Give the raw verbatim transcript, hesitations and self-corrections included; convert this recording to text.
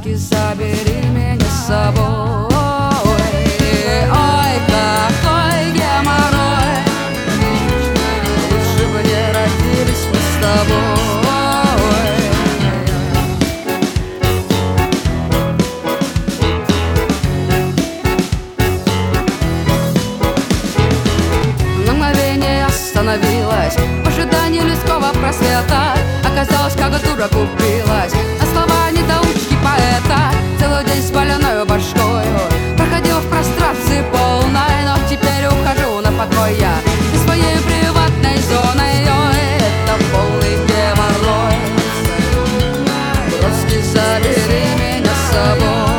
Броски, забери меня с собой. Ой, какой геморрой, лучше бы не родились мы с тобой. На мгновение остановилась в ожидании людского просвета. Оказалось, как дура купилась на слова недоучки поэта. Целый день с больною башкою проходил в прострации полной, но теперь ухожу на покой я из своей приватной зоны. Ой, это полный геморрой. Броски, забери меня с собой.